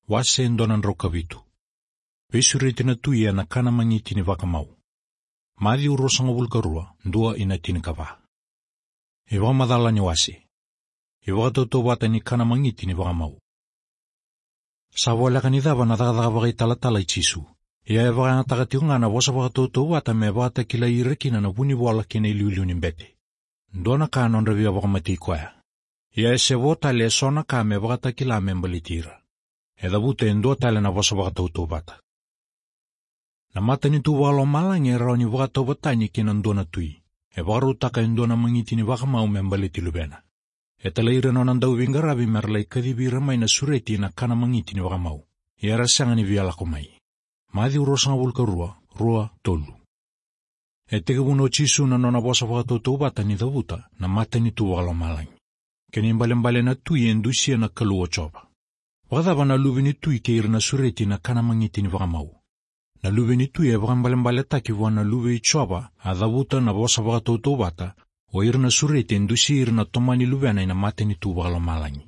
wase ndonan rokavitu. Vesureti na tuia na kana mangiti ni vakamau. Madhi urosanga vulkarua, ndua inatini kava. Iwa madhala ni wase. Iwa toto wata ni kana mangiti ni vakamau. Sawala kanidhava na dhagavai talatala ichisu. Ia eva na tagatiunga na wasa wakatoto wata me wata kila irekina na wuni wala kina iliuliu ni mbete. Ndona ka nonravia wakamati kwaya. Ia ese wota le sona ka me wata kila membalitira. Edha wute ndo tale na wasa wakatoto wata. Na mata ni tu walo malangi rao ni wata watani kina ndona tui. E waru taka ndona mangiti ni wakamau membaliti lubena. E talaira nonandau vingarabi merlai kadibi ramai na sureti na kana mangiti ni wakamau. Ia rasanga ni viala kumai. Madhi urosanga vulkarua, rua tolu. E teke wuno chisu na nona wasa wakatoto wata ni dhavuta na mata ni tu walo malangi. Keni mbale na tui endusia na kaluo choba. Wakadhava na luvi ni tui keir na sureti na kana mangiti ni wakamau. Na luvi ni tui e mbale taki wana luvi i choba a dhavuta na wasa wakatoto wata o ir na sureti endusia ir na tomani luvena ina mata ni tu walo malangi.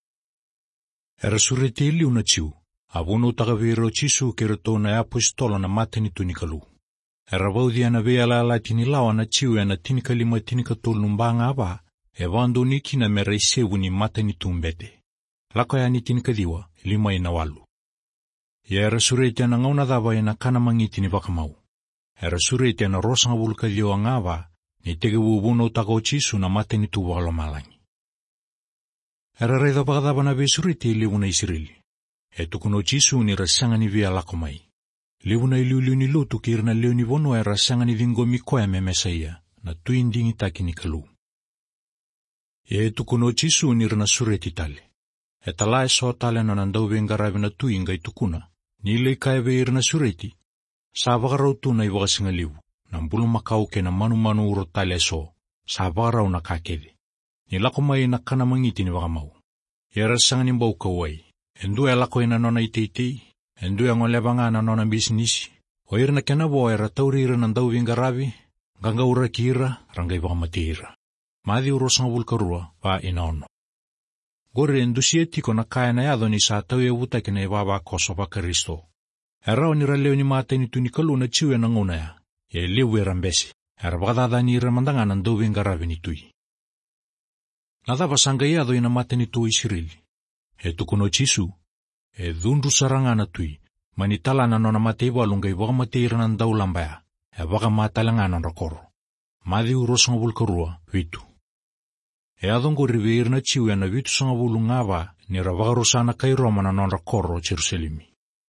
Era sureti ili una chiu. Avunu takaviro chisu kirato na apostola na mata ni tunikalu. Era vaudhi ana veala ala tinilawa na chiu ana tinikalima tinikatol numbanga ava, e vando niki na mera isevu ni mata ni tumbete. Lako ya ni tinikadiwa, lima ina walu. Ya era sureti ana ngauna dhava ina kana mangiti ni wakamau. Era sureti ana rosanga vulkadio angava, ni tege vuvuno takao chisu na mata ni tu walo malangi. Era reidha wakadhava na ve sureti ilivu na Israeli. E tukuno chisu ni rasanga ni via lakomai. Livu na iliuliu ni lutu kirna leo ni vono e rasanga ni vingo mikoya me mesaia, na tuindingi taki ni kalu. E tukuno chisu ni rana sureti tale. E talae so tale na nandau vengaravi na tuinga itukuna, ni ile kaeve irna sureti. Sa vakarau tu na iwakasinga livu, na mbulu makau ke na manu uro tale so, sa vakarau na kakede. Ni lakomai na kana mangiti ni wakamau. E rasanga ni mbau kawai. Endu ya lako ina nona iteitei, endu ya ngolebanga na nona bisnisi, o irna kena bo era tauri ira nandau vingaravi, ganga ura kira, rangai wakamatira. Madhi urosanga vulkarua, va ina ono. Gore endu sietiko na kaya na yado ni sa tau ya wuta kena iwawa koso pa Kristo. Erao nira leo ni mata ni tunikalu na chiwe na nguna ya lewe rambesi, era wakadada ni ira mandanga nandau vingaravi ni tui. Nadhava sanga yado ina mata ni tu Israeli. E tukuno chisu, e dhundu saranga na tui, manitala na nona mateiwa lunga i wakamatira na ndau lambaya, e wakamatala na rakoro. Madhi urosanga vulkarua, vitu. E adongo riveir na chiu na vitu sanga vulungava, ni ravakarosana kairoma na nona rakoro Jerusalemi.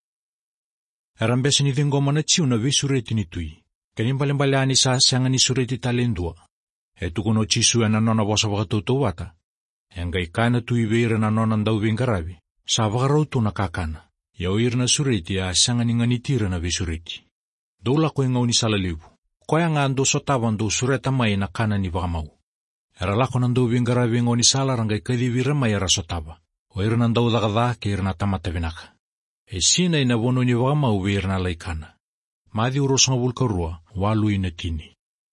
E rambesi ni vingoma na chiu na visureti ni tui, kenimbalimbali ani saa sianga ni sureti talendua. E tukuno chisu na nona wasa wakatoto wata. Enga ikana tu iveira na nona ndau vingaravi, sa wakarautu na kakana, ya oir na sureti ya sanga ni nganitira na visureti. Dola ko inga unisala livu, koya nga ando sotawa ndo sureta mai na kana ni wakamau. Era lako na ndau vingaravi inga unisala ranga ikadivira mai era sotawa, oir na ndau dhakadha ke ir na tamata vinaka. E sina ina vono ni wakamau veir na laikana. Madhi urosanga vulkarua, walu ina tini.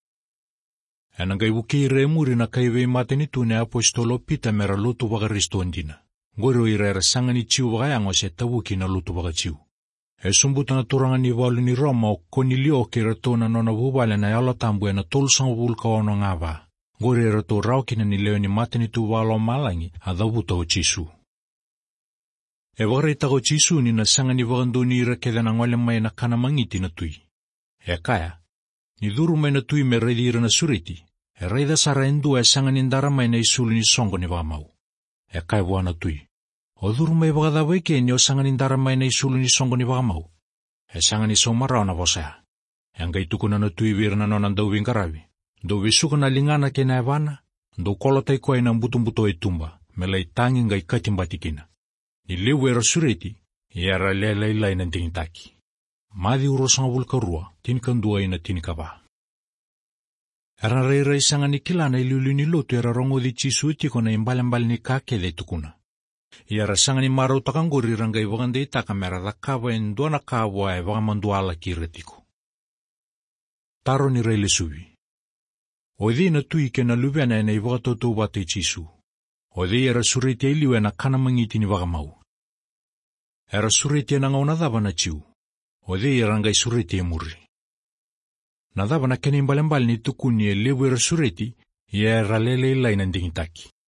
Enanga iwukire muri na kaiwe mate ni tune apostolo pita mera lutu waka ristondina. Ngoro irera sanga ni chiu wakayango se tawuki na lutu waka chiu. E sumbuta na turanga ni walu ni Roma o konilio kira tona nona wubale na yalo tambue na tolsanga wulka ono ngava. Ngoro irato raukina ni leo ni mate ni tu walo malangi adhabuta o chisu. E wakarita o chisu ni na sanga ni wakandoni ira keda na ngole mai na kana mangiti na tui. E kaya. Ni dhuru mai na tui me reidi ira na sureti, e reida sara endu e sanga nindara mai na isulu ni songo ni wakamau. E kai wana tui. O dhuru mai wakadhawa ike ni o sanga nindara mai na isulu ni songo ni wakamau. E sanga ni somarao na wasaya. E nga itukuna na tui vira na nona ndau vingaravi. Ndo visuka na lingana kena evana, ndo kolota ikoa ina mbutumbuto e tumba, mela itangi nga ikatimbatikina. Ni lewe era sureti, era lela ila ina ndinitaki. Madhi urosanga vulkarua, tinikandua ina tinikava. Era reira isanga ni kila na iliuli ni lotu era rongo di chisu itiko na imbalimbali ni kakele tukuna. Era sanga ni mara utakanguri ranga iwagande itaka mera dhakava endua na kawa e wakamanduala kiretiko. Taro ni reile suvi. Oidhi na tuike na luvena na iwagatoto wate chisu. Oidhi era surete iliwe na kana mangiti ni wakamau. Era sureti nangau nadhava na chiu. O dhe irangai sureti muri. Nadhava na kenim balembal ni tukuni lewu era sureti, era lele ilai nandingitaki.